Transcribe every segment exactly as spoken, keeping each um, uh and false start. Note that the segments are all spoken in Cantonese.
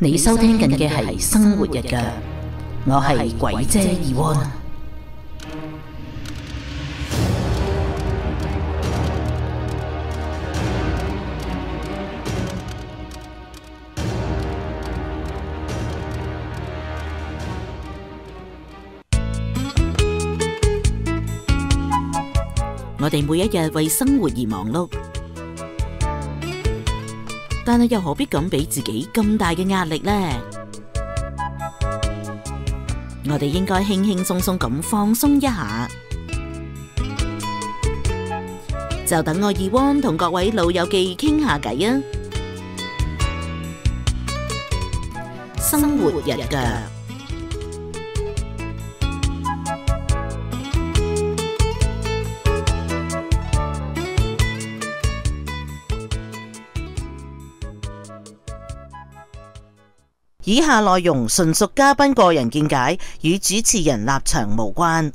你收聽緊嘅係生活日記，我係鬼姐二窩。我哋每一日為生活而忙碌，但係又何必咁俾自己咁大嘅壓力呢？我哋應該輕輕鬆鬆咁放鬆一下，就等我二窩同各位老友記傾下偈啊！生活日記。以下內容純屬嘉賓個人見解，與主持人立場無關。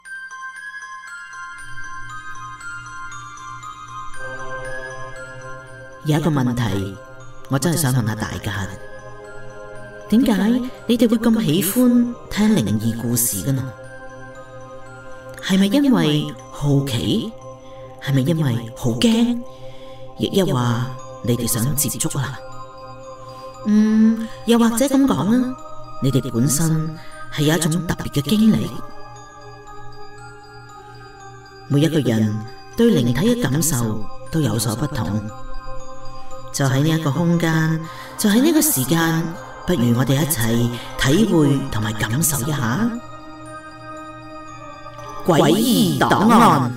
有一個問題，我真係想問下大家，點解你哋會咁喜歡聽靈異故事㗎呢？係咪因為好奇？係咪因為好驚？亦一話你哋想接觸啊？嗯，又或者咁講啊，你哋本身係有一種特別嘅經歷。每一個人對靈體嘅感受都有所不同，就喺呢一個空間，就喺呢個時間，不如我哋一齊體會同埋感受一下詭異檔案。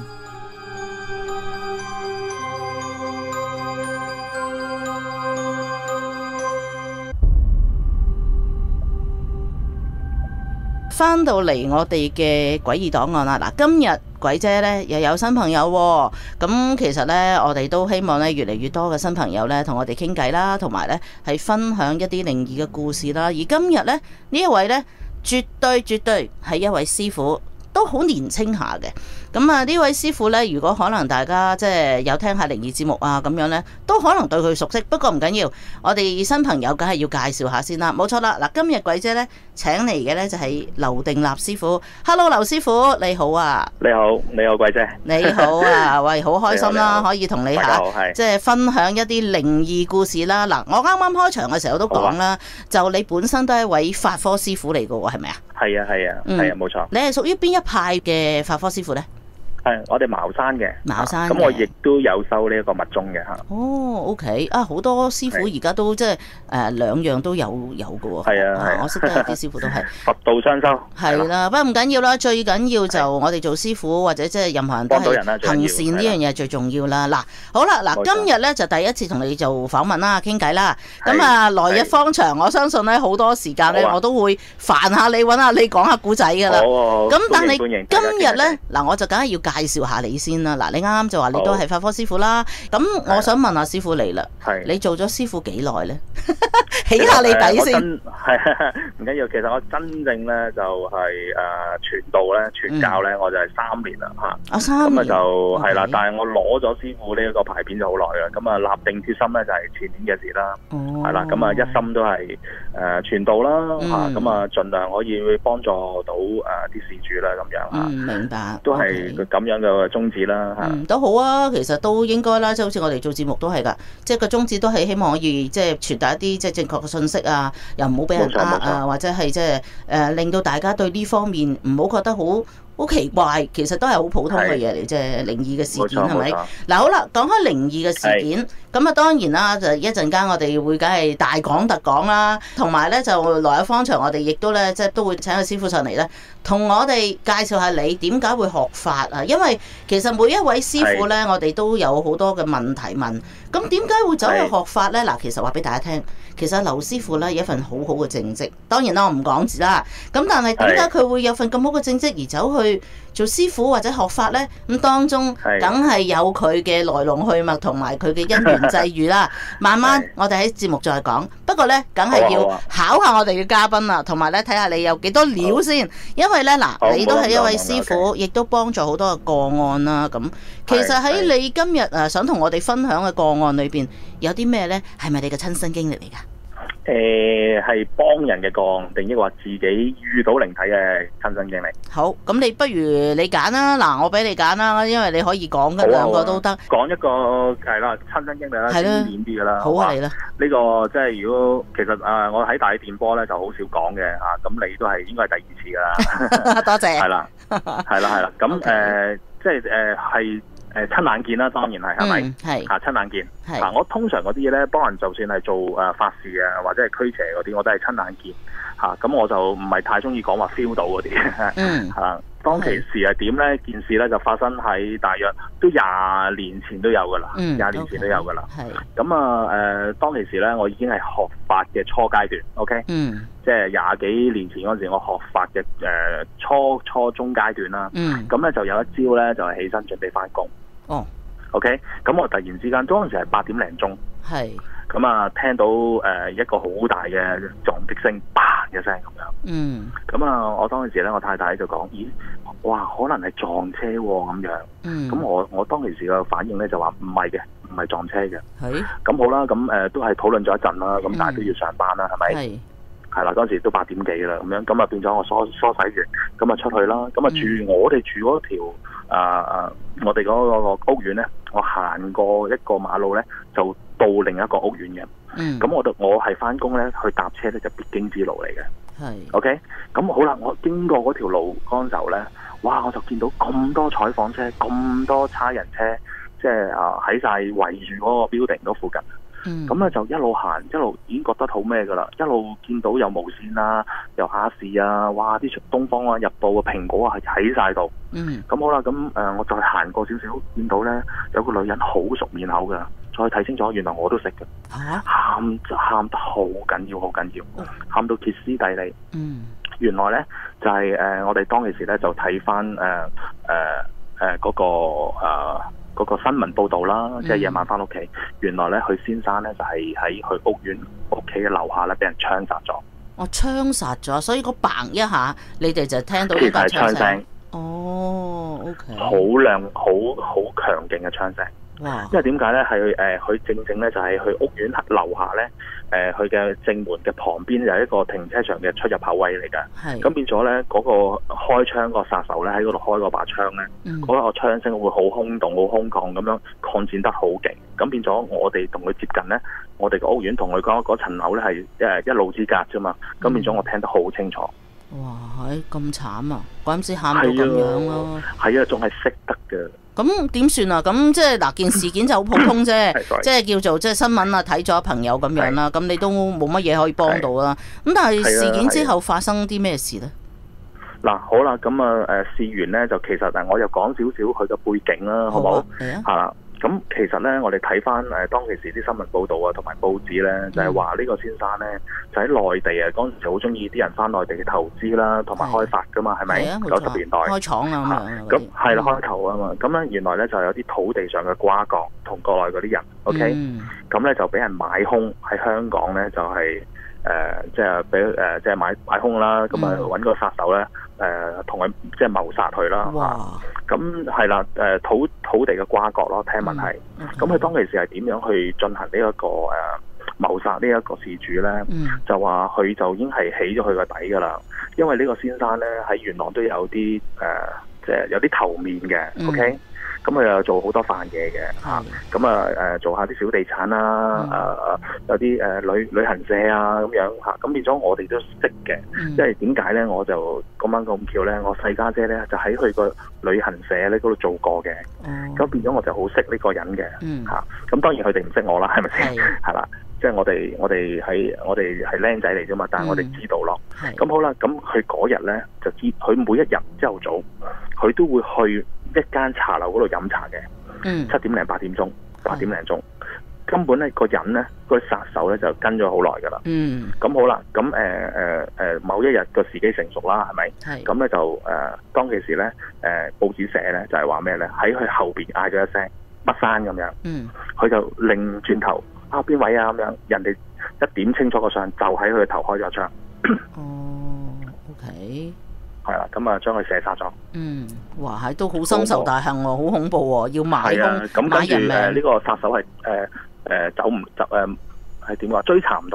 翻到嚟我哋嘅詭異檔案啦！嗱，今日鬼姐呢又有新朋友喎，咁其實呢，我哋都希望呢越嚟越多嘅新朋友呢同我哋傾偈啦，同埋呢係分享一啲靈異嘅故事啦。而今日呢，呢一位呢，絕對絕對係一位師傅，都好年輕下嘅。咁啊，呢位師傅呢，如果可能大家即係有聽下靈異節目啊咁樣呢，都可能對佢熟悉。不過唔緊要，我哋新朋友梗係要介紹下先啦。冇錯啦，嗱，今日鬼姐呢請嚟嘅呢就係劉定立師傅。Hello， 劉師傅你好啊！ 你好，你好鬼姐。 你好啊，喂，好開心啦，可以同你吓即係分享一啲靈異故事啦。嗱，我啱啱開場嘅時候都講啦，啊、就你本身都係一位法科師傅嚟嘅喎，係咪啊？係啊，係啊，係啊，冇錯。 你係屬於邊一派嘅法科師傅呢？ 係我哋茅山嘅， 茅山咁我亦都有收呢一個密宗嘅吓。 哦 ，OK，啊，好多師傅而家都即係誒兩樣都有有嘅喎。 係啊，係、啊， 我識得有啲師傅都係佛道雙修。 係啦，不過唔緊要啦，最緊要就我哋做師傅或者即係任何人都係行善呢樣嘢最重要啦。嗱，好啦，嗱，今日咧就第一次同你做訪問啦，傾偈啦。咁啊，來日方長，我相信咧好多時間咧，我都會煩下你，揾下你講下古仔噶啦。咁但係今日咧，嗱，我就梗係要介紹下你先啦。嗱，你啱啱就話你都係法科師傅啦。咁我想問下師傅你啦，你做咗師傅幾耐咧？起下你底先。 係唔緊要，其實我真正咧就係誒傳道咧、傳教咧，我就係三年啦嚇。啊，三年。咁啊就係啦，但係我攞咗師傅呢一個牌匾就好耐啦。咁啊立定決心咧就係前年嘅事啦。哦。係啦，咁啊一心都係誒傳道啦嚇，咁啊盡量可以幫助到誒啲事主啦咁樣嚇。嗯，明白。都係咁樣嘅宗旨啦嚇。嗯，都好啊，其實都應該啦，即係好似我哋做節目都係㗎，即係個宗旨都係希望可以即係傳達一啲即係正確嘅信息啊，又唔好俾人呃啊，或者係即係誒令到大家對呢方面唔好覺得好好奇怪，其實都係好普通嘅嘢嚟，即係靈異嘅事件係咪？嗱，好啦，講開靈異嘅事件，咁啊當然啦，就一陣間我哋會梗係大講特講啦，同埋咧就來日方長，我哋亦都咧即係都會請個師傅上嚟咧，同我哋介紹下你點解會學法啊？因為其實每一位師傅咧，我哋都有好多嘅問題問，咁點解會走去學法咧？嗱，其實話俾大家聽，其實劉師傅咧有一份好好嘅正職，當然啦，我唔講字啦，咁但係點解佢會有份咁好嘅正職而走去做師傅或者學法呢？咁當中梗係有佢嘅來龍去脈同埋佢嘅因緣際遇啦。慢慢我哋喺節目再講。不過呢，梗係要考下我哋嘅嘉賓啦，同埋咧睇下你有幾多料先。因為呢，嗱，你都係一位師傅，亦都幫助好多個個案啦。咁其實喺你今日誒想同我哋分享嘅個案裏邊，有啲咩呢？係咪你嘅親身經歷嚟㗎？ 誒係幫人嘅個案，定抑或自己遇到靈體嘅親身經歷？ 好，咁你不如你揀啦，嗱，我俾你揀啦，因為你可以講嘅兩個都得。講一個係啦，親身經歷啦，經典啲嘅啦。 好啊，你啦。 呢個即係如果其實誒，我喺大氣電波咧就好少講嘅嚇，咁你都係應該係第二次㗎啦。 多謝。 係啦，係啦，係啦。咁誒，即係誒係。誒親眼見啦，當然係，係咪？係嚇親眼見。係嗱，我通常嗰啲嘢咧，幫人就算係做誒法事啊，或者係驅邪嗰啲，我都係親眼見嚇。咁我就唔係太中意講話 feel 到嗰啲。嗯。嚇，當其時係點咧？件事咧就發生喺大約都廿年前都有㗎啦。嗯。廿年前都有㗎啦。係。咁啊誒，當其時咧，我已經係學法嘅初階段。OK。嗯。即係廿幾年前嗰陣時，我學法嘅誒初初中階段啦。嗯。咁咧就有一朝咧，就係起身準備翻工。哦。OK。咁我突然之間，嗰陣時係八點零鐘。係。咁啊，聽到誒一個好大嘅撞擊聲，嘭一聲咁樣。嗯。咁啊，我當其時咧，我太太就講：咦，哇，可能係撞車喎咁樣。嗯。咁我我當其時嘅反應咧就話唔係嘅，唔係撞車嘅。係。咁好啦，咁誒都係討論咗一陣啦，咁但係都要上班啦，係咪？係。係啦，嗰陣時都八點幾啦，咁樣咁啊變咗我梳梳洗完，咁啊出去啦，咁啊住我哋住嗰條啊啊，我哋嗰個屋苑咧，我行過一個馬路咧，就到另一個屋苑嘅。嗯。咁我就我係翻工咧，去搭車咧就必經之路嚟嘅。係。OK。咁好啦，我經過嗰條路嗰陣時候咧，哇！我就見到咁多採訪車，咁多差人車，即係啊喺晒圍住嗰個 building 嗰附近。咁咧、嗯、就一路行，一路已經覺得好咩噶啦，一路見到有無線啊，有亞視啊，哇！啲東方啊、日報啊、蘋果啊係喺晒度。嗯。咁好啦，咁誒、呃，我再行過少少，見到咧有個女人好熟面口噶，再睇清楚，原來我都識嘅。嚇！喊喊得好緊要，好緊要，喊到歇斯底里。嗯。原來咧就係、是、誒、呃，我哋當其時咧就睇翻誒誒誒嗰個誒。呃嗰個新聞報導啦，即係夜晚翻屋企，原來咧佢先生咧就係喺佢屋苑屋企嘅樓下咧，俾人槍殺咗。哦，槍殺咗，所以個嘭一下，你哋就聽到呢個槍聲。哦 ，OK。好亮，好好強勁嘅槍聲。哇！因為點解咧？係誒，佢、呃、正正咧就係佢屋苑樓下咧，誒佢嘅正門嘅旁邊有一個停車場嘅出入口位嚟㗎。係。咁變咗咧，嗰、那個開槍個殺手咧喺嗰度開嗰把槍咧，嗰、嗯、個槍聲會好空洞、好空曠咁樣擴展得好勁。咁變咗我哋同佢接近咧，我哋個屋苑同佢講嗰層樓咧係誒一路之隔啫嘛。咁、嗯、變咗我聽得好清楚。哇！係咁慘啊！怪唔知喊到咁樣咯。係啊，仲係識得嘅。咁點算啊？咁即係嗱，件事件就好普通啫，即係叫做即係新聞啊，睇咗朋友咁樣啦。咁你都冇乜嘢可以幫到啦。咁但係事件之後發生啲咩事咧？嗱，好啦，咁啊誒，事完咧就其實誒，我又講少少佢嘅背景啦，好唔好？係啊。係啦。咁其實咧，我哋睇翻誒當其時啲新聞報導啊，同埋報紙咧，就係話呢個先生咧，就喺內地啊，嗰陣時好中意啲人翻內地嘅投資啦，同埋開發噶嘛，係咪？九十年代開廠啊咁樣。咁係啦，開頭啊嘛。咁咧原來咧就有啲土地上嘅瓜葛，同國內嗰啲人 ，OK，咁咧就俾人買空喺香港咧，就係誒即係俾誒即係買買空啦，咁啊揾個殺手咧誒同佢即係謀殺佢啦。哇！咁係啦，誒土土地嘅瓜葛咯，聽聞係。咁佢、嗯 okay. 當其時係點樣去進行呢、這、一個誒、呃、謀殺呢一個事主咧？嗯、就話佢就已經係起咗佢個底噶啦，因為呢個先生咧喺元朗都有啲誒，即、呃、係、就是、有啲頭面嘅、嗯、，OK。咁佢又做好多飯嘢嘅嚇，咁啊誒做下啲小地產啦，誒、呃、有啲誒旅旅行社啊咁樣嚇，咁變咗我哋都識嘅，嗯、因為點解咧？我就咁啱咁巧咧，我細家姐咧就喺佢個旅行社咧嗰度做過嘅，咁、嗯、變咗我就好識呢個人嘅嚇。咁、嗯啊、當然佢哋唔識我啦，係咪先？係啦，即係我哋我哋喺我哋係僆仔嚟啫嘛，但係我哋知道咯。咁、嗯、好啦，咁佢嗰日咧就知，佢每一日朝頭早佢都會去一間茶樓嗰度飲茶嘅，嗯、七點零八點鐘，八點零鐘，嗯、根本咧個人咧，個殺手咧就跟咗好耐噶啦。咁、嗯、好啦，咁誒誒誒，某一日個時機成熟啦，係咪？咁咧是就誒、呃，當其時咧，誒、呃、報紙寫咧就係話咩咧？喺佢後邊嗌咗一聲乜山咁樣，佢、嗯、就擰轉頭啊邊位啊咁樣，人哋一點清楚個相，就喺佢頭開咗槍。哦 ，OK。係啦，咁啊將佢射殺咗。嗯，哇，係都好深仇大恨喎，好恐怖喎，要買兇買人命。呢個殺手係誒誒走唔走誒係點話追查唔到佢。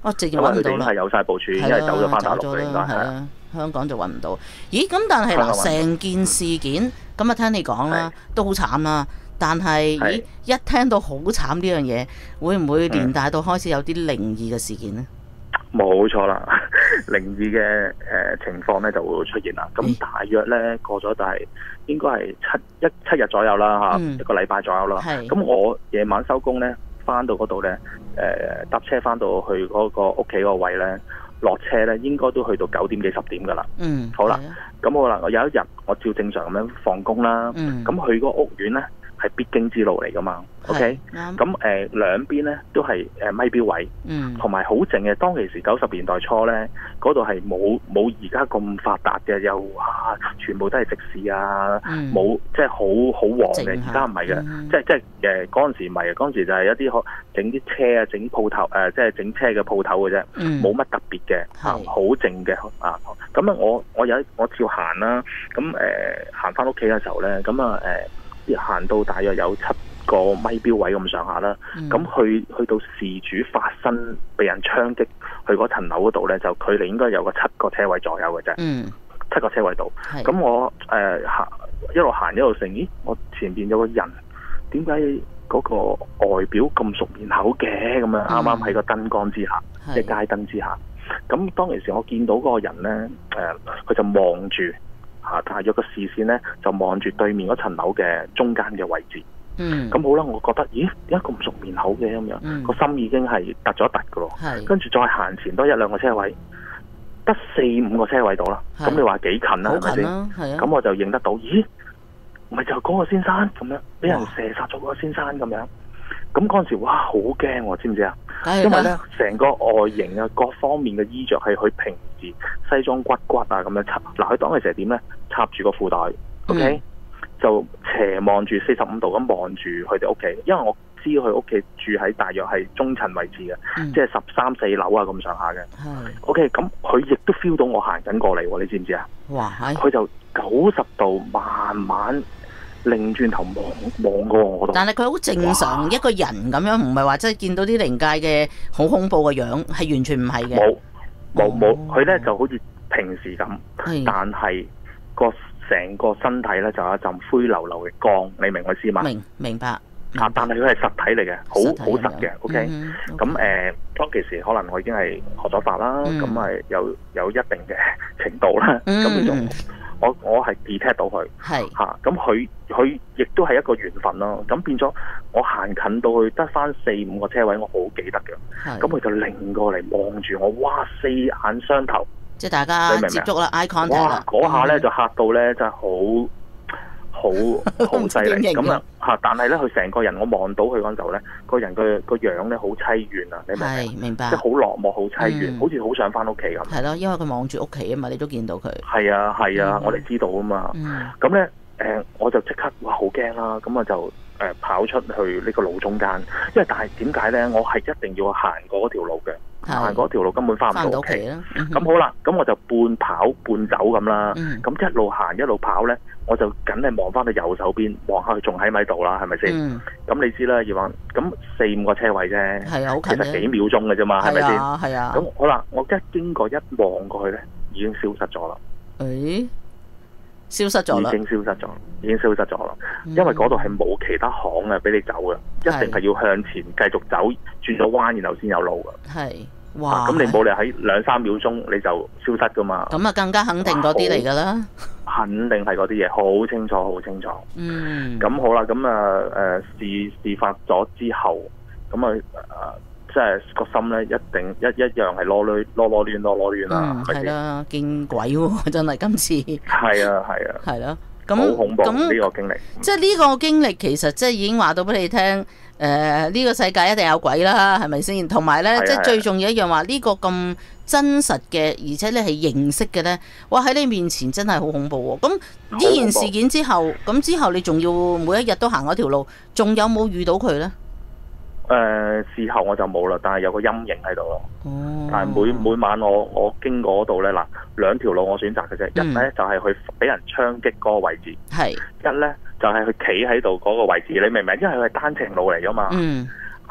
哦，直接揾唔到啦。 因為佢哋已經係有晒部署，已經係走咗翻大陸嘅，應該係啊。香港就揾唔到。咦？咁但係嗱，成件事件咁啊，聽你講啦，都好慘啦。但係咦，一聽到好慘呢樣嘢，會唔會連帶到開始有啲靈異嘅事件呢？ 冇錯啦，靈異嘅誒情況咧就會出現啦。咁大約咧過咗就係應該係七一七日左右啦嚇，嗯、一個禮拜左右啦。咁我夜晚收工咧，翻到嗰度咧，誒搭車翻到去嗰個屋企個位咧。落車咧，應該都去到九點幾十點噶啦。嗯，好啦，咁好啦，我有一日我照正常咁樣放工啦。嗯，咁去嗰個屋苑咧係必經之路嚟噶嘛。OK，咁誒兩邊咧都係誒咪標位。嗯，同埋好靜嘅。當其時九十年代初咧，嗰度係冇冇而家咁發達嘅，又哇全部都係食肆啊，冇即係好好旺嘅。而家唔係嘅，即係即係誒嗰陣時唔係，嗰陣時就係一啲整啲車啊、整鋪頭誒，即係整車嘅鋪頭嘅啫，冇乜特別嘅，好靜嘅啊。咁啊，我我有我照行啦，咁誒行翻屋企嘅時候咧，咁啊誒行到大約有七個咪標位咁上下啦，咁、嗯、去去到事主發生被人槍擊去嗰層樓嗰度咧，就距離應該有個七個車位左右嘅啫，嗯、七個車位度。咁我誒行、呃、一路行一路成，咦？我前邊有個人，點解嗰個外表咁熟面口嘅？咁樣啱啱喺個燈光之下，即係街燈之下。咁當其時我見到嗰個人咧，誒、呃、佢就望住嚇，大約個視線咧就望住對面嗰層樓嘅中間嘅位置。嗯，咁好啦，我覺得，咦，點解咁熟面口嘅咁樣？個、嗯、心已經係突咗一突噶咯。係，跟住再行前多一兩個車位，得四五個車位到啦。咁你話幾近啦？係咪先？係啊。咁我就認得到，咦，咪就係嗰個先生咁樣，俾人射殺咗嗰個先生咁樣。咁嗰陣時，哇，好驚喎，知唔知啊？因為咧，成個外形啊，各方面嘅衣着係佢平時西裝骨骨啊咁樣插。嗱，佢當其時係點咧？插住個褲袋、嗯、，OK。就斜望住四十五度咁望住佢哋屋企，因為我知佢屋企住喺大約係中層位置嘅，嗯、即係十三四樓啊咁上下嘅。係 OK，咁佢亦都 feel 到我行緊過嚟喎，你知唔知啊？哇！佢就九十度慢慢擰轉頭望望過我度。但係佢好正常一個人咁樣，唔係話即係見到啲靈界嘅好恐怖嘅樣，係完全唔係嘅。冇冇冇，佢咧、哦、就好似平時咁，是但係個。成個身體咧就有一陣灰溜溜嘅光，你明我意思嘛？明明白。啊！但係佢係實體嚟嘅，好好實嘅。OK。咁誒，當其時可能我已經係學咗法啦，咁係、嗯、有有一定嘅程度啦。咁佢仲我我係 detect 到佢係嚇，咁佢佢亦都係一個緣分咯。咁變咗我行近到去得翻四五個車位，我好記得嘅。咁佢就擰過嚟望住我，哇！四眼相投。即係大家接觸啦 eye contact 啦，嗰下咧就嚇到咧，真係好好好犀利咁啊嚇！但係咧，佢成個人我望到佢嗰陣時候咧，個人個個樣咧好凄怨啊！你明唔明？明白。即係好落寞、好凄怨，好似好想翻屋企咁。係咯，因為佢望住屋企啊嘛，你都見到佢。係啊係啊，我哋知道啊嘛。咁咧誒，我就即刻哇好驚啦！咁我就誒跑出去呢個路中間，因為但係點解咧？我係一定要行過嗰條路嘅。行嗰條路根本翻唔到屋企，咁、嗯、好啦，咁我就半跑半走咁啦，咁、嗯、一路行一路跑咧，我就梗係望翻去右手邊，望下佢仲喺咪度啦，係咪先？咁、嗯、你知啦，葉話咁四五個車位啫，係啊，好近，其實幾秒鐘嘅啫嘛，係咪先？係啊，咁好啦，我一經過一望過去咧，已經消失咗啦。誒、欸，消失咗啦，已經消失咗，已經消失咗啦，嗯、因為嗰度係冇其他巷啊，俾你走嘅，一定係要向前繼續走，轉咗彎然後先有路嘅。係，哇！咁、啊、你冇理由喺兩三秒鐘你就消失噶嘛？咁啊，更加肯定嗰啲嚟噶啦，肯定係嗰啲嘢，好清楚，好清楚。嗯。咁好啦，咁啊誒事事發咗之後，咁啊誒，即係個心咧，一定一一樣係囉攣囉囉攣囉囉攣啦。係啦，見鬼喎！真係今次。係啊，係啊。係咯。咁好恐怖呢個經歷，即係呢個經歷其實即係已經話到俾你聽，誒、呃、呢、這個世界一定有鬼啦，係咪先？同埋咧，即係最重要一樣話呢個咁真實嘅，而且你係認識嘅咧，哇喺你面前真係好恐怖喎！咁呢件事件之後，咁之後你仲要每一日都行嗰條路，仲有冇遇到佢咧？誒、呃，事後我就冇啦，但係有個陰影喺度咯。哦、但係每每晚我我經過嗰度咧，嗱兩條路我選擇嘅啫，嗯、一咧就係佢俾人槍擊嗰個位置，係是一咧就係佢企喺度嗰個位置，你明唔明？因為佢係單程路嚟噶嘛。嗯，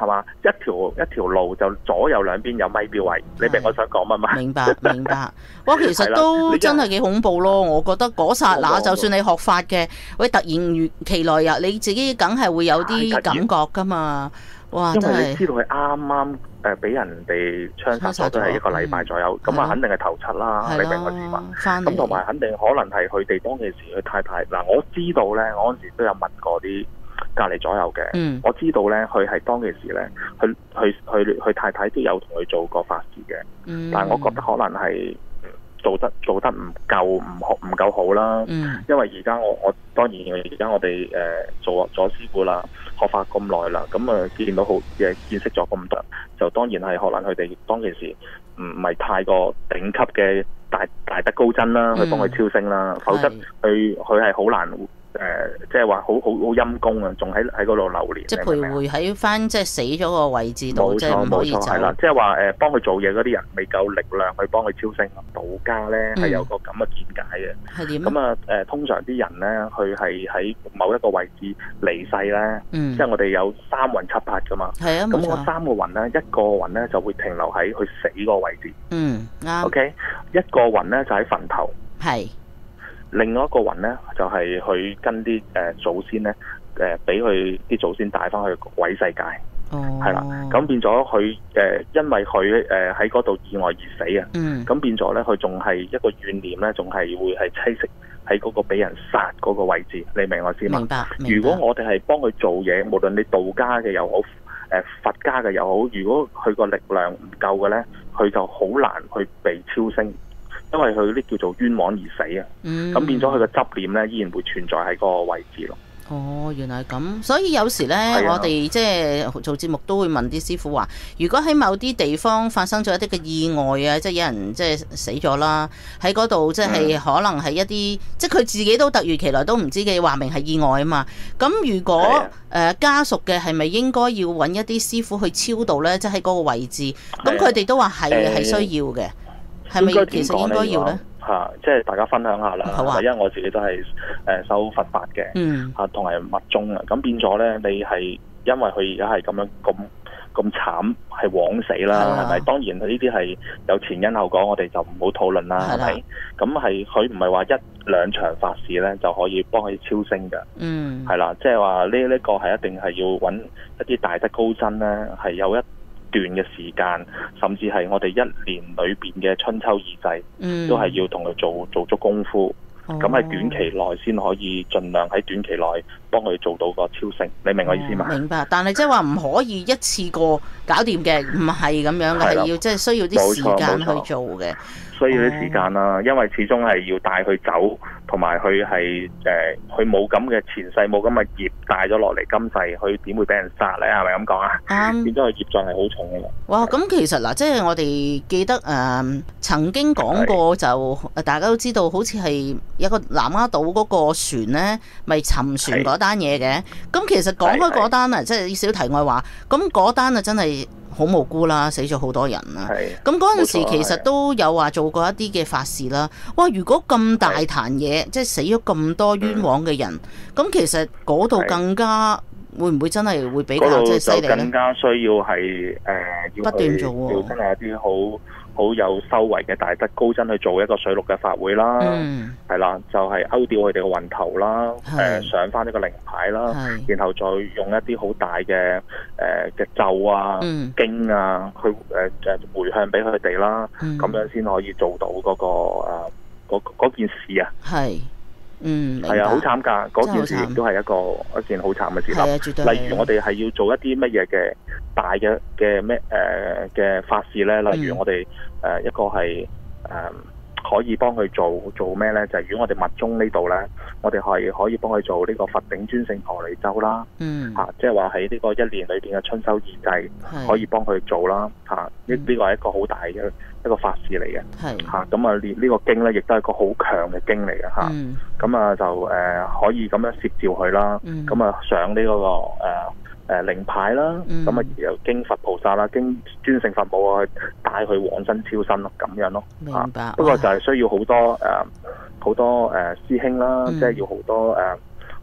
係嘛？一條一條路就左右兩邊有咪標位，你明我想講乜嘛？ 明白明白。哇，其實都真係幾恐怖咯！我覺得嗰剎那，就算你學法嘅，喂，突然如其來日，你自己梗係會有啲感覺噶嘛。哇！ 因為你知道佢啱啱誒俾人哋槍殺咗，都係一個禮拜左右，咁啊、嗯、肯定係頭七啦，你明我意思嘛？咁同埋肯定可能係佢哋當其時佢太太嗱，我知道咧，我嗰陣時都有問過啲隔離左右嘅，嗯、我知道咧佢係當其時咧，佢佢佢佢太太都有同佢做過法事嘅，嗯、但係我覺得可能係做得做得唔夠唔好唔夠好啦，嗯、因為而家我我當然而家我哋誒、呃、做咗師傅啦。學法咁耐啦，咁啊見到好嘅見識咗咁多，就當然係可能佢哋當其時唔唔係太過頂級嘅大大德高僧啦，去幫佢超升啦，嗯、否則佢佢係好難誒、呃，即係話好好好陰功啊，仲喺喺嗰度流連，即係徘徊喺翻即係死咗個位置度，即係唔可以走。冇錯，係啦， 即係話誒，幫佢做嘢嗰啲人未夠力量去幫佢超升。道家咧係、嗯、有個咁嘅見解嘅。係點？咁啊誒，通常啲人咧，佢係喺某一個位置離世咧，嗯、即係我哋有三魂七魄噶嘛。係啊，冇錯。咁我三個魂咧，一個魂咧就會停留喺佢死嗰個位置。嗯，啱。OK，一個魂咧就喺墳頭。係。另外一個魂咧，就係、是、去跟啲誒、呃、祖先咧，誒俾佢啲祖先帶翻去鬼世界，係啦、哦。咁變咗佢誒，因為佢誒喺嗰度意外而死啊。咁、嗯、變咗咧，佢仲係一個怨念咧，仲係會係棲息喺嗰個俾人殺嗰個位置。你明我意思嘛？明白。如果我哋係幫佢做嘢，無論你道家嘅又好，誒、呃、佛家嘅又好，如果佢個力量唔夠嘅咧，佢就好難去被超升。因為佢啲叫做冤枉而死啊，咁、嗯、變咗佢個執念咧，依然會存在喺嗰個位置咯。哦，原來咁，所以有時咧，啊、我哋即係做節目都會問啲師傅話，如果喺某啲地方發生咗一啲嘅意外啊，即係有人即係死咗啦，喺嗰度即係可能係一啲，嗯、即係佢自己都突如其來都唔知嘅，話明係意外啊嘛。咁如果誒、啊呃、家屬嘅係咪應該要揾一啲師傅去超度咧？即係喺嗰個位置，咁佢哋都話係係需要嘅。係咪其實應該要咧？嚇、啊，即係大家分享下啦。好啊，因為我自己都係誒修佛法嘅，嗯，嚇同埋密宗啊。咁變咗咧，你係因為佢而家係咁樣咁咁慘，係枉死啦，係咪？當然呢啲係有前因後果，我哋就唔好討論啦，係咪？咁係佢唔係話一兩場法事咧就可以幫佢超升嘅，嗯，係啦，即係話呢呢個係一定係要揾一啲大德高僧咧，係有一段嘅時間，甚至係我哋一年裏邊嘅春秋二季，嗯、都係要同佢做做足功夫。咁喺、哦、短期內先可以盡量喺短期內幫佢做到個超升。你明我意思嘛？明白。但係即係話唔可以一次過搞掂嘅，唔係咁樣嘅，係要即係需要啲時間去做嘅。需要啲時間啦，哦、因為始終係要帶佢走，同埋佢係誒，佢冇咁嘅前世冇咁嘅業帶咗落嚟，今世佢點會俾人殺咧？係咪咁講啊？啱，變咗佢業障係好重嘅。哇！咁其實嗱，即係我哋記得誒、呃、曾經講過就，就大家都知道，好似係有個南丫島嗰個船咧，咪沉船嗰單嘢嘅。咁其實講開嗰單啊，即係小題外話。咁嗰單啊，真係〜好無辜啦，死咗好多人啦。咁嗰陣時其實都有話做過一啲嘅法事啦。哇！如果咁大壇嘢，即係死咗咁多冤枉嘅人，咁、嗯、其實嗰度更加會唔會真係會比較即係犀利咧？更加需要係誒、呃、要不斷做喎，要真係一啲好好有修為嘅大德高僧去做一個水陸嘅法會啦，係、嗯、啦，就係、是、勾掉佢哋嘅魂頭啦，誒是、呃、上翻呢個靈牌啦，是然後再用一啲好大嘅誒嘅咒啊、嗯、經啊，去誒誒回向俾佢哋啦，咁、嗯、樣先可以做到嗰、那個誒嗰、啊、件事啊。係。嗯，係啊，好慘噶！嗰件事亦都係一個一件好慘嘅事啦。例如我哋係要做一啲乜嘢嘅大嘅嘅咩誒嘅法事咧？例如我哋誒、呃、一個係誒、呃、可以幫佢做做咩咧？就係、是、如果我哋密宗呢度咧，我哋係可以幫佢做呢個佛頂尊勝陀羅尼咒啦。嗯，嚇、啊，即係話喺呢個一年裏邊嘅春秋二季可以幫佢做啦。嚇、啊，呢呢個係一個好大嘅一個法事嚟嘅，係嚇咁啊！呢呢個經咧，亦都係一個好強嘅經嚟嘅嚇。咁啊就誒、呃、可以咁樣攝召佢啦。咁啊、嗯、上呢、這、嗰個誒誒靈牌啦。咁啊由經佛菩薩啦，經尊勝佛母去帶佢往生超生咯，咁樣咯。明白。啊、不過就係需要好多誒好、呃、多誒、呃、師兄啦，嗯、即係要好多誒。呃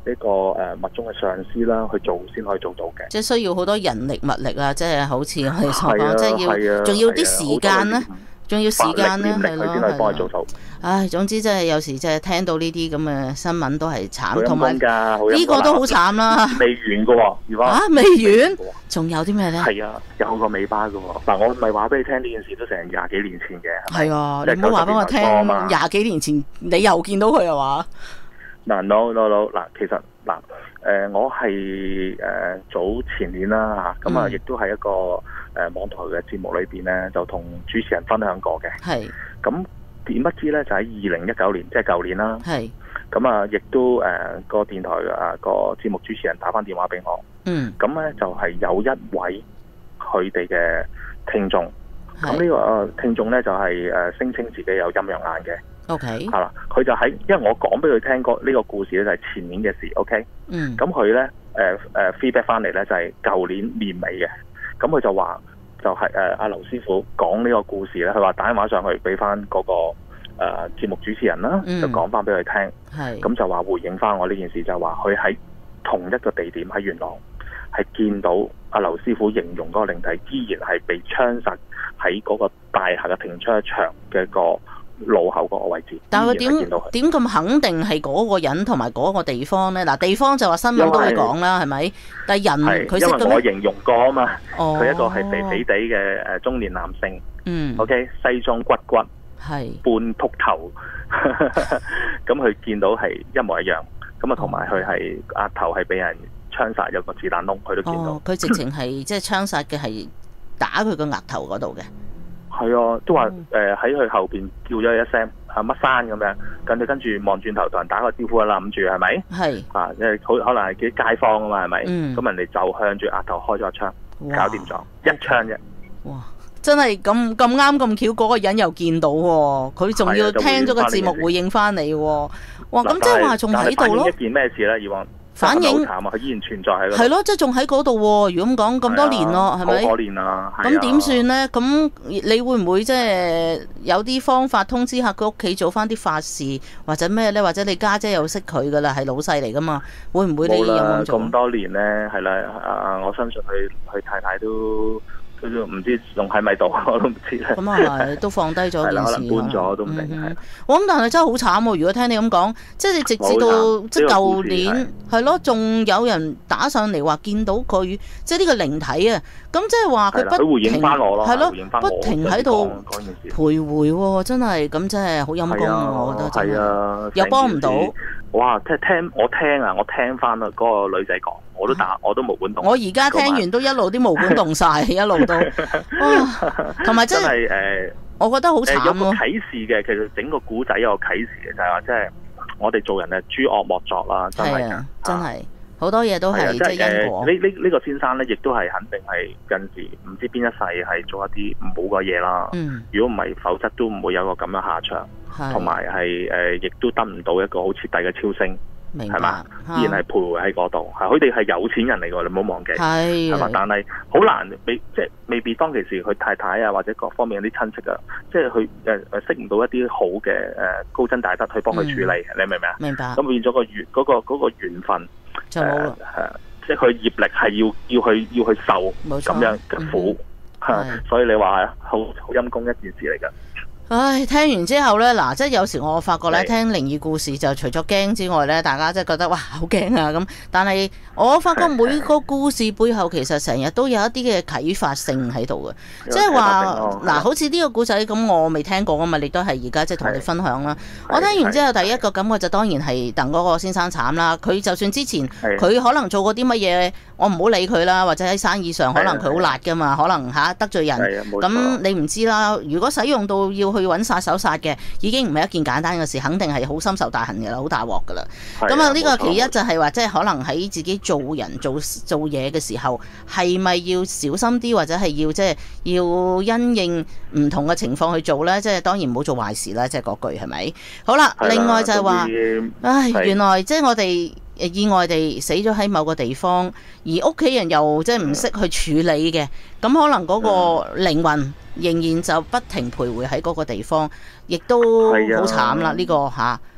呢個誒密宗嘅上師啦去做先可以做到嘅。 即係需要好多人力物力啦，即係好似我哋所講，即係要仲要啲時間咧。仲要時間咧，係咯，係咯。唉，總之即係有時即係聽到呢啲咁嘅新聞都係慘，同埋呢個都好慘啦。 未完噶喎，如果啊未完，仲有啲咩咧？ 係啊，有個尾巴噶喎。嗱，我唔係話俾你聽呢件事都成廿幾年前嘅。 係啊，你唔好話俾我聽，廿幾年前你又見到佢係嘛？ 嗱，no no no，嗱，其實嗱，誒，我係誒早前年啦嚇，咁啊，亦都係一個誒網台嘅節目裏邊咧，就同主持人分享過嘅。係。咁點不知咧，就喺二零一九年，即係舊年啦。係。咁啊，亦都誒個電台啊個節目主持人打翻電話俾我。嗯。咁咧就係有一位佢哋嘅聽眾，咁呢個聽眾咧就係誒聲稱自己有陰陽眼嘅。OK， 係啦，佢就喺，因為我講俾佢聽過呢個故事咧，就係前年嘅事。OK，嗯，咁佢咧誒誒 feedback 翻嚟咧，就係舊年年尾嘅。咁佢就話就係誒阿劉師傅講呢個故事咧，佢話打電話上去俾翻嗰個誒、呃、節目主持人啦，嗯、就講翻俾佢聽。係，咁就話回應翻我呢件事，就話佢喺同一個地點喺元朗係見到阿劉師傅形容嗰個靈體依然係被槍殺喺嗰個大廈嘅停車場嘅個路口嗰個位置， 但係佢點點咁肯定係嗰個人同埋嗰個地方咧？嗱，地方就話新聞都會講啦，係咪？但係人佢識嘅咩？ 因為我形容過啊嘛，佢、哦、一個係肥肥地嘅誒中年男性，嗯 ，OK， 西裝骨骨，係半禿頭，咁佢見到係一模一樣，咁啊同埋佢係額頭係俾人槍殺，有個子彈窿，佢都見到。 佢、哦、直情係即係槍殺嘅係打佢個額頭嗰度嘅。 係啊，都話誒喺佢後邊叫咗一聲啊乜山咁樣，跟住跟住望轉頭同人打個招呼啦，諗住係咪？係啊，因為好可能係啲街坊啊嘛，係咪？嗯，咁人哋就向住額頭開咗一槍，搞掂咗一槍啫。哇！ 真係咁咁啱咁巧，嗰個人又見到喎，佢仲要聽咗個節目回應翻你喎。哇！咁即係話仲喺度咯。 一件咩事咧？以往反映好慘啊！佢依然存在喺度。 係咯，即係仲喺嗰度喎。如果咁講咁多年咯，係咪？ 好可憐啊！ 咁點算咧？咁你會唔會即係有啲方法通知下佢屋企做翻啲法事或者咩咧？或者你家姐又識佢噶啦，係老細嚟噶嘛？會唔會你有冇做？ 咁多年咧，係啦，啊，我相信佢佢太太都。佢都唔知仲喺咪度，我都唔知咧。咁啊係，都放低咗件事。 可能搬咗都唔定。 嗯、我諗，但係真係好慘喎！如果聽你咁講，即係你直至到即係舊年係咯，仲有人打上嚟話見到佢，即係呢個靈體啊！咁即係話佢不停係咯，不停喺度徘徊喎！真係咁，真係好陰功啊！我覺得真係又幫唔到。 哇！即係聽我聽啊，我聽翻啊嗰個女仔講。我都打，我都毛管動。 我而家聽完都一路啲毛管動晒，一路都。同埋真係誒，我覺得好慘咯。有個啟示嘅，其實整個古仔有個啟示嘅，就係話即係我哋做人誒，諸惡莫作啦，真係啊，真係好多嘢都係即係因果。 呢呢呢個先生咧，亦都係肯定係近時唔知邊一世係做一啲唔好嘅嘢啦。嗯。如果唔係，否則都唔會有個咁樣下場。係。同埋係誒，亦都得唔到一個好徹底嘅超升。係嘛，依然係徘徊喺嗰度。係佢哋係有錢人嚟㗎，你唔好忘記。係係嘛，但係好難未即係未必當其時佢太太啊，或者各方面有啲親戚啊，即係佢誒誒識唔到一啲好嘅誒高真大德去幫佢處理，嗯、你明唔明啊？明白。咁變咗個緣嗰個嗰個緣分就冇啦。係即係佢業力係要要去要去受咁樣嘅苦，嗯、所以你話好好陰功一件事嚟㗎。 唉，聽完之後呢，嗱，即係有時我發覺咧，聽靈異故事就除咗驚之外呢，大家即係覺得哇好驚啊咁。但係我發覺每個故事背後其實成日都有一啲嘅啟發性喺度嘅，即係話嗱，好似呢個故仔咁，我未聽過啊嘛，你都係而家即係同你分享啦。我聽完之後，第一個感覺就當然係鄧嗰個先生慘啦。佢就算之前佢可能做過啲乜嘢，我唔好理佢啦，或者喺生意上可能佢好辣噶嘛，可能嚇得罪人。咁你唔知啦。如果使用到要去揾殺手殺嘅，已經唔係一件簡單嘅事，肯定係好深受大恨嘅啦，好大鑊噶啦。咁啊，呢個其一就係話，即係可能喺自己做人做做嘢嘅時候，係咪要小心啲，或者係要即係要因應唔同嘅情況去做呢？即係當然唔好做壞事啦，即係嗰句係咪？好啦，另外就係話，唉，原來即係我哋意外地死咗喺某個地方，而屋企人又即係唔識去處理嘅，咁可能嗰個靈魂仍然就不停徘徊喺嗰個地方，亦都好慘啦。呢個吓，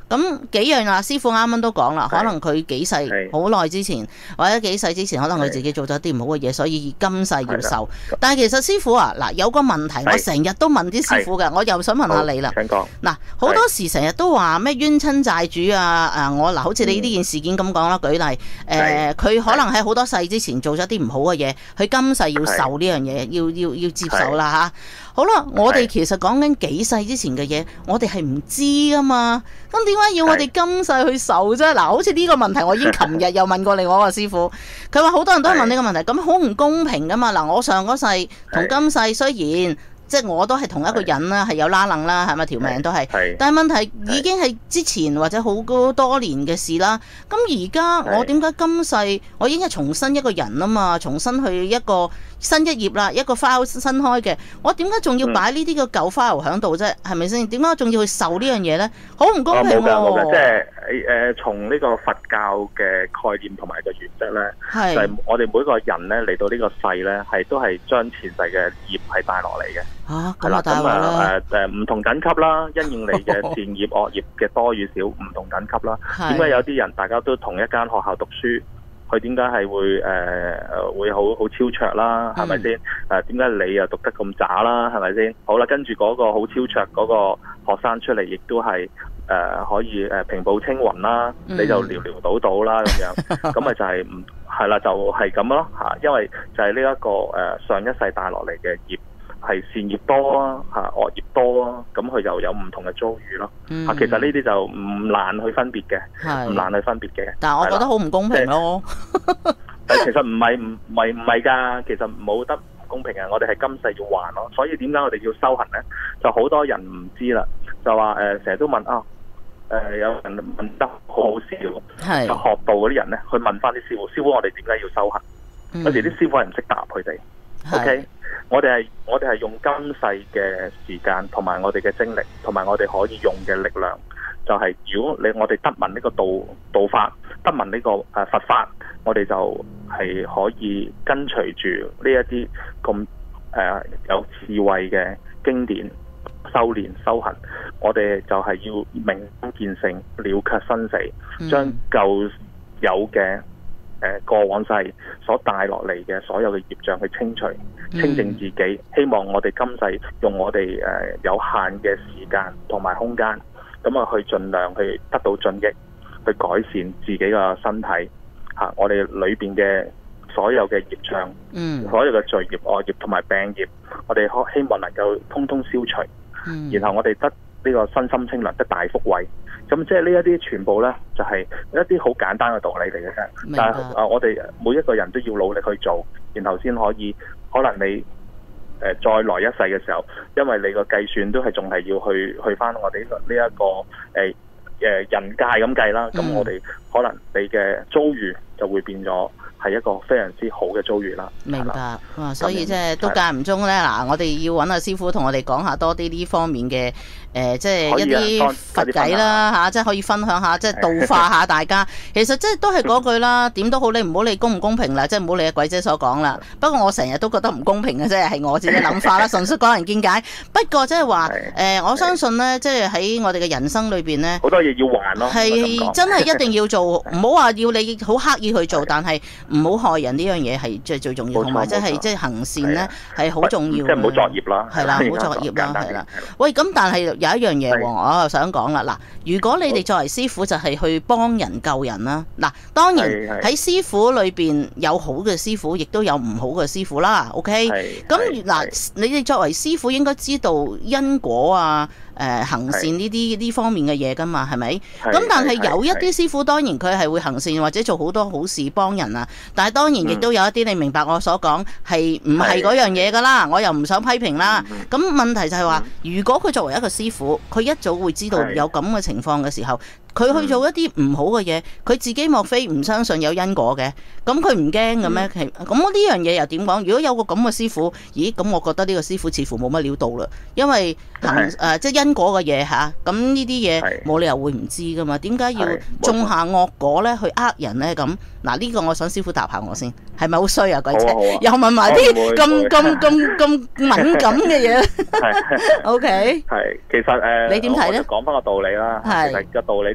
咁幾樣啦，師傅啱啱都講啦，可能佢幾世好耐之前或者幾世之前，可能佢自己做咗啲唔好嘅嘢，所以今世要受。但係其實師傅啊，嗱有個問題，我成日都問啲師傅嘅，我又想問下你啦。 請講。 嗱好多時成日都話咩冤親債主啊，誒我嗱好似你呢件事件咁講啦，舉例誒佢可能喺好多世之前做咗啲唔好嘅嘢，佢今世要受呢樣嘢，要要要接受啦嚇。好啦，我哋其實講緊幾世之前嘅嘢，我哋係唔知噶嘛。咁點解要我哋今世去受啫？嗱，好似呢個問題，我已經琴日又問過另外一個師傅，佢話好多人都係問呢個問題，咁好唔公平噶嘛。嗱，我上嗰世同今世雖然即係我都係同一個人啦，係有拉楞啦，係咪條命都係？但係問題已經係之前或者好多年嘅事啦。咁而家我點解今世我已經係重新一個人啊嘛，重新去一個新一頁啦，一個 file 新開嘅，我點解仲要擺呢啲個舊 file 喺度啫？係咪先？點解我仲要去受呢樣嘢咧？好唔公平喎！ 冇㗎冇㗎，即係誒從呢個佛教嘅概念同埋個原則咧，就係我哋每個人咧嚟到呢個世咧，係都係將前世嘅業係帶落嚟嘅。 啊，咁啊大鑊啦！ 誒誒唔同等級啦，因應你嘅善業惡業嘅多與少唔同等級啦。點解有啲人大家都同一間學校讀書？佢點解係會誒誒、呃、會好好超卓啦？係咪先？誒點解你又讀得咁渣啦？係咪先？好啦，跟住嗰個好超卓嗰個學生出嚟，亦都係誒、呃、可以誒平步青雲啦，嗯、你就潦潦倒倒啦咁樣，咁咪就係唔係啦？就係咁咯嚇，因為就係呢一個誒、呃、上一世帶落嚟嘅業。係善業多啊，嚇惡業多啊，咁佢就有唔同嘅遭遇咯。嚇、嗯，其實呢啲就唔難去分別嘅，唔難去分別嘅。 但係我覺得好唔公平咯。 但其實唔係唔唔係唔係㗎，其實冇得唔公平嘅。我哋係今世要還咯，所以點解我哋要修行咧？就好多人唔知啦，就話誒成日都問啊，誒、呃、有人問得好好笑，就學道嗰啲人咧，去問翻啲師傅，師傅我哋點解要修行？嗯、有時啲師傅係唔識答佢哋。OK。我哋係我哋係用今世嘅時間同埋我哋嘅精力同埋我哋可以用嘅力量，就係、是、如果你我哋得聞呢個道道法，得聞呢個誒佛法，我哋就係可以跟隨住呢一啲咁誒有智慧嘅經典修煉修行，我哋就係要明心見性，了卻生死，將舊有嘅誒過往世所帶落嚟嘅所有嘅業障去清除。清淨自己，希望我哋今世用我哋誒、呃、有限嘅時間同埋空間，咁啊去盡量去得到進益，去改善自己嘅身體嚇、啊。我哋裏邊嘅所有嘅業障，嗯，所有嘅罪業、惡業同埋病業，我哋可希望能夠通通消除，嗯，然後我哋得呢個身心清涼，得大福慧。咁即係呢一啲全部咧，就係、是、一啲好簡單嘅道理嚟嘅啫。但係啊，我哋每一個人都要努力去做，然後先可以。可能你誒、呃、再來一世嘅時候，因為你個計算都係仲係要去去翻我哋呢、這個呢一、這個誒誒、呃、人界咁計啦。咁、嗯、我哋可能你嘅遭遇就會變咗係一個非常之好嘅遭遇啦。明白哇！ 所以即係都間唔中咧，嗱，我哋要揾阿師傅同我哋講下多啲呢方面嘅。誒、呃，即係一啲佛偈啦嚇，即係可以分享下，即係度化下大家。其實即係都係嗰句啦，點都好，你唔好理公唔公平啦，即係唔好理阿鬼姐所講啦。不過我成日都覺得唔公平嘅啫，係我自己諗法啦，純粹個人見解。不過即係話誒，我相信咧，即係喺我哋嘅人生裏邊咧， 好多嘢要還咯， 係真係一定要做，唔好話要你好刻意去做，但係唔好害人呢樣嘢係最最重要，同埋即係即係行善咧係好重要。 即係唔好作孽啦， 係啦，唔好作孽啦，係啦。喂，咁但係有一樣嘢喎，我又想講啦。嗱，如果你哋作為師傅，就係去幫人救人啦。嗱，當然喺師傅裏邊有好嘅師傅，亦都有唔好嘅師傅啦。OK，咁嗱，你哋作為師傅應該知道因果啊。誒、呃、行善呢啲呢方面嘅嘢㗎嘛，係咪？咁但係有一啲師傅當然佢係會行善或者做好多好事幫人啊，但係當然亦都有一啲、嗯、你明白我所講係唔係嗰樣嘢㗎啦，我又唔想批評啦。咁、嗯、問題就係話，如果佢作為一個師傅，佢一早會知道有咁嘅情況嘅時候，佢去做一啲唔好嘅嘢，佢自己莫非唔相信有因果嘅？咁佢唔驚嘅咩？咁呢、嗯、樣嘢又點講？如果有個咁嘅師傅，咦？咁我覺得呢個師傅似乎冇乜料到啦，因為行誒、呃、即係因果嘅嘢嚇，咁呢啲嘢冇理由會唔知㗎嘛？點解要種下惡果咧？去呃人咧？咁嗱呢個我想師傅答下我先，係咪好衰啊？鬼姐、啊啊、又問埋啲咁咁咁咁敏感嘅嘢。O K， 係其實誒，呃、 你點睇咧？ 講翻個道理啦，其實個道理就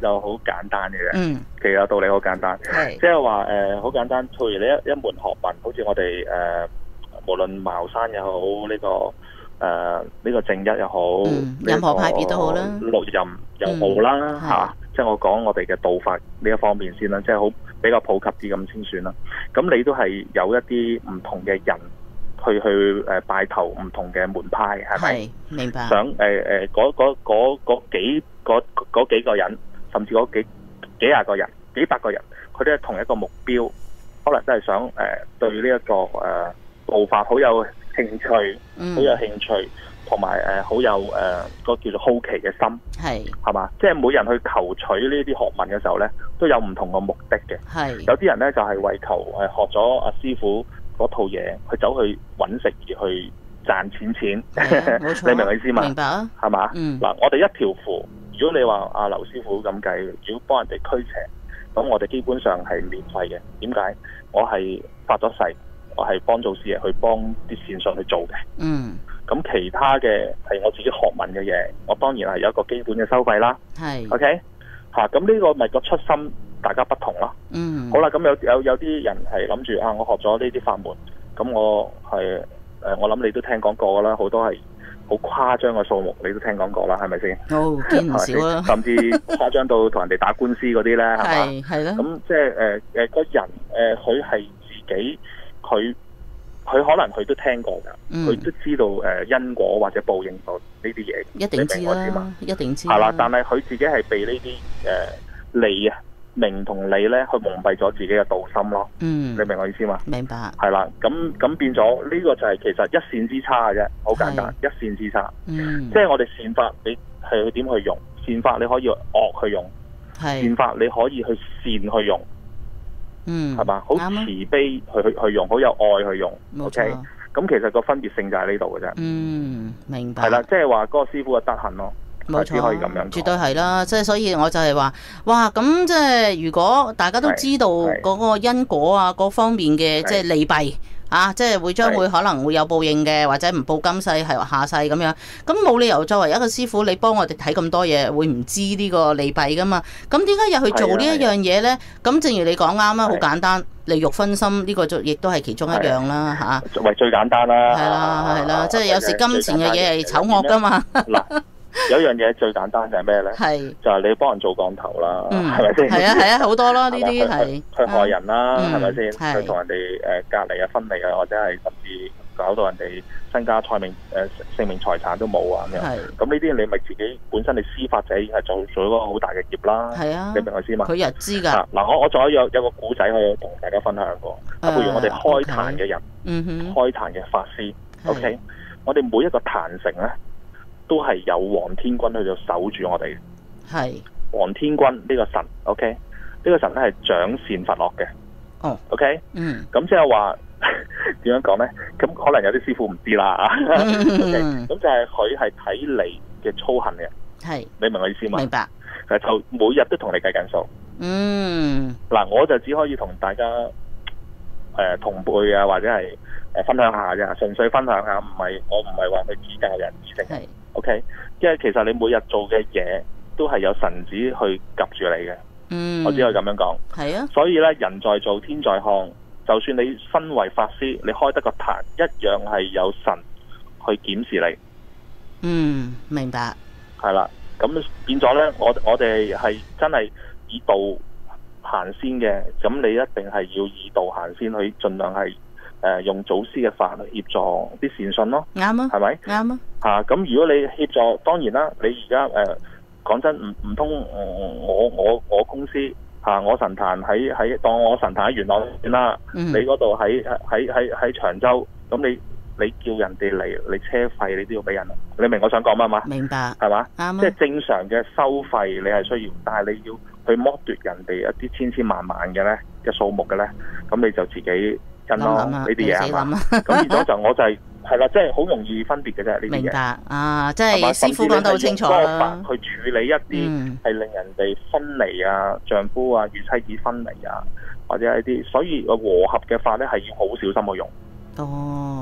就好簡單嘅啫。 嗯， 其實道理好簡單， 係即係話誒好簡單。譬如你一一門學問，好似我哋誒、呃、無論茅山又好，呢、這個誒呢、呃這個正一又好， 嗯，任何派別都好啦， 六壬又好啦嚇、嗯啊。即係我講我哋嘅道法呢一方面先啦，即係好比較普及啲咁先算啦。咁你都係有一啲唔同嘅人。去去誒拜投唔同嘅門派係咪？ 係明白。 想誒誒嗰嗰嗰嗰幾嗰嗰幾個人，甚至嗰幾幾廿個人、幾百個人，佢都係同一個目標，可能都係想誒、呃、對呢、這、一個誒道法好有興趣，好、嗯、有興趣，同埋誒好有誒、呃那個叫做好奇嘅心，係係嘛？即係每人去求取呢啲學問嘅時候咧，都有唔同嘅目的嘅。係有啲人咧就係、是、為求誒學咗阿師傅嗰套嘢，去走去揾食而去賺錢錢，你明我意思嘛？明白啊，係嘛？嗱、嗯，我哋一條符，如果你話阿劉師傅咁計，如果幫人哋驅邪，咁我哋基本上係免費嘅。點解？我係發咗誓，我係幫做事嘢去幫啲善信去做嘅。嗯，咁其他嘅係我自己學問嘅嘢，我當然係有一個基本嘅收費啦。係 ，OK， 嚇，咁呢個咪個初心。大家不同咯，嗯，好啦，咁有有有啲人係諗住啊，我學咗呢啲法門，咁我係誒、呃，我諗你都聽講過噶啦，好多係好誇張嘅數目，你都聽講過啦，係咪先？哦，見唔少啊，甚至誇張到同人哋打官司嗰啲咧，係嘛？係咯。咁即係誒誒個人誒，佢、呃、係自己，佢佢可能佢都聽過㗎，佢、嗯、都知道誒、呃、因果或者報應到呢啲嘢，一定知啦，一定知。係啦，但係佢自己係被呢啲誒利啊。名同利咧，去蒙蔽咗自己嘅道心咯。嗯，你明我意思嘛？明白。係啦，咁咁變咗呢、這個就係其實一線之差嘅啫，好簡單，一線之差。嗯，即係我哋善法，你係去點去用？善法你可以惡去用，善法你可以去善去用。嗯，係嘛？好慈悲去去去用，好有愛去用。O K，咁其實個分別性就喺呢度嘅啫。嗯，明白。係啦，即係話嗰個師傅嘅德行咯。冇錯，可以咁樣絕對係啦，即係所以我就係話，哇！咁即係如果大家都知道嗰個因果啊，各方面嘅即係利弊啊，即係會將會可能會有報應嘅，或者唔報今世係下世咁樣，咁冇理由作為一個師傅，你幫我哋睇咁多嘢，會唔知呢個利弊噶嘛？咁點解又去做呢一樣嘢咧？咁正如你講啱啦，好簡單，利欲熏心呢個就亦都係其中一樣啦，嚇。作為最簡單啦。係啦，係啦，即係有時金錢嘅嘢係醜惡噶嘛。有一樣嘢最簡單就係咩咧？係就係你幫人做降頭啦，係咪先？係啊係啊，好多咯呢啲係去害人啦，係咪先？去同人哋誒隔離啊、分離啊，或者係甚至搞到人哋身家財命誒性命財產都冇啊咁樣。咁呢啲你咪自己本身你施法者已經係做做咗個好大嘅業啦。係啊，你明我意思嘛？佢又知㗎。嗱，我我仲有有有個古仔可以同大家分享過。啊，譬如我哋開壇嘅人，嗯哼，開壇嘅法師 ，OK， 我哋每一個壇城咧，都係有黃天君去到守住我哋，係黃天君呢個神 ，OK， 呢個神咧係掌善罰惡嘅，哦 ，OK， 嗯，咁即係話點樣講咧？咁可能有啲師傅唔知啦，嗯，OK，咁就係佢係睇你嘅操行嘅，係，你明我意思嘛？明白，就每日都同你計緊數，嗯，嗱，我就只可以同大家誒、呃、同輩啊，或者係誒分享下啫，純粹分享下，唔係我唔係話去指教人指定。OK， 因為其實你每日做嘅嘢都係有神子去及住你嘅，嗯，我只可以咁樣講，係啊，所以咧人在做天在看，就算你身為法師，你開得個壇，一樣係有神去檢視你。嗯，明白。係啦，咁變咗咧，我我哋係真係以道行先嘅，咁你一定係要以道行先，去盡量係。誒、呃、用祖師嘅法去協助啲善信咯，啱啊，係咪？啱啊，嚇咁、啊、如果你協助，當然啦，你而家誒講真，唔唔通我我我公司嚇、啊、我神壇喺喺當我神壇喺元朗縣啦，嗯、你嗰度喺喺喺喺長洲，咁你你叫人哋嚟，你車費你都要俾人，你明我想講乜嘛？明白，係嘛？啱啊，即係正常嘅收費你係需要，但係你要去剝奪人哋一啲千千萬萬嘅咧嘅數目嘅咧，咁你就自己。諗諗啊，呢啲嘢係嘛？咁而咗就我就係係啦，即係好容易分別嘅啫。呢啲嘢明白啊，即係師傅講得好清楚啦。去處理一啲係令人哋分離啊，嗯、丈夫啊與妻子分離啊，或者一啲，所以個和合嘅法咧係要好小心去用。哦，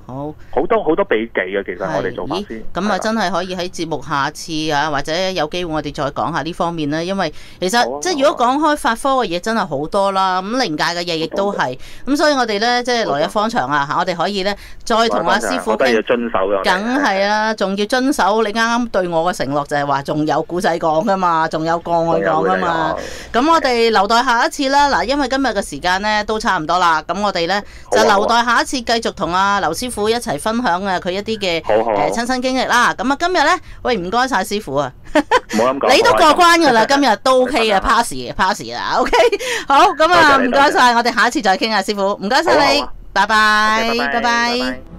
好， 好多好多秘技嘅，其實我哋做法師。 咁啊，真係可以喺節目下次啊，或者有機會我哋再講下呢方面啦。因為其實、啊、即係如果講開法科嘅嘢，真係好多啦。咁靈界嘅嘢亦都係。咁所以我哋咧，即係來日方長啊，我哋可以咧再同阿師傅傾。 都要遵守嘅。 梗係啦，仲要遵守你啱啱對我嘅承諾，就係話仲有古仔講噶嘛，仲有個案講噶嘛。咁我哋留待下一次啦。嗱，因為今日嘅時間咧都差唔多啦。咁我哋咧就留待下一次繼續同阿劉師傅一齊分享啊佢一啲嘅誒親身經歷啦。咁啊今日咧，喂唔該晒師傅啊，你都過關噶啦，今日都 OK 嘅 pass pass 啦 OK。好，咁啊唔該晒，我哋下一次再傾啊師傅，唔該晒你，拜拜，拜拜。